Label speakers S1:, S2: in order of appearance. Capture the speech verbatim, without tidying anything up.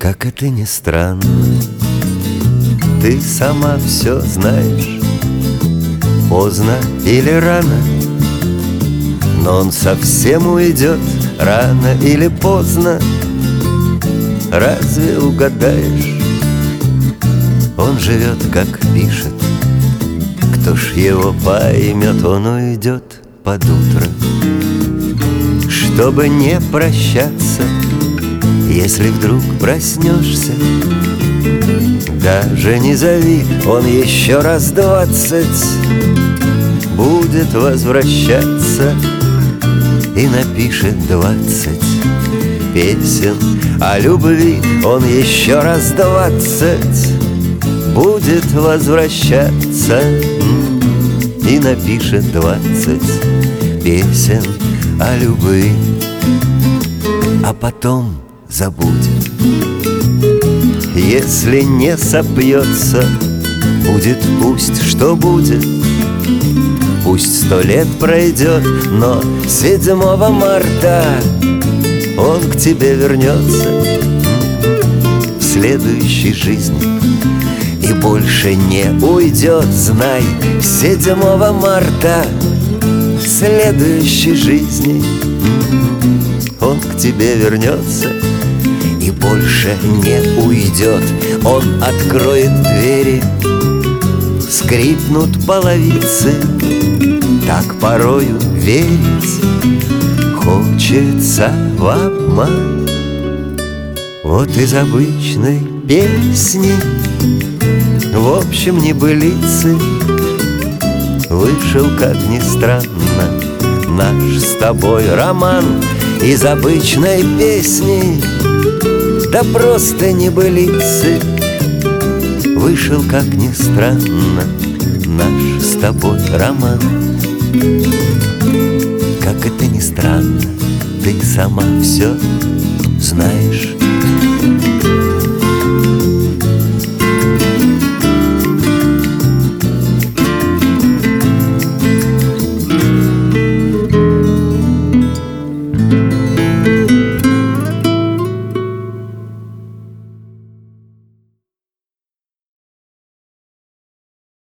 S1: Как это ни странно, ты сама все знаешь, поздно или рано, но он совсем уйдет рано или поздно. Разве угадаешь? Он живет, как пишет. Кто ж его поймет? Он уйдет под утро, чтобы не прощаться. Если вдруг проснешься, даже не зови, он еще раз двадцать будет возвращаться и напишет двадцать песен о любви. Он еще раз двадцать будет возвращаться и напишет двадцать песен о любви, а потом забудет. Если не сопьется, будет пусть что будет. Пусть сто лет пройдет, но седьмого марта он к тебе вернется в следующей жизни и больше не уйдет. Знай, седьмого марта в следующей жизни он к тебе вернется и больше не уйдет. Он откроет двери, скрипнут половицы. Так порою верить хочется в обман. Вот из обычной песни, в общем небылицы, вышел, как ни странно, наш с тобой роман. Из обычной песни, да просто небылицы, вышел, как ни странно, наш с тобой роман. Как это ни странно, ты сама все знаешь.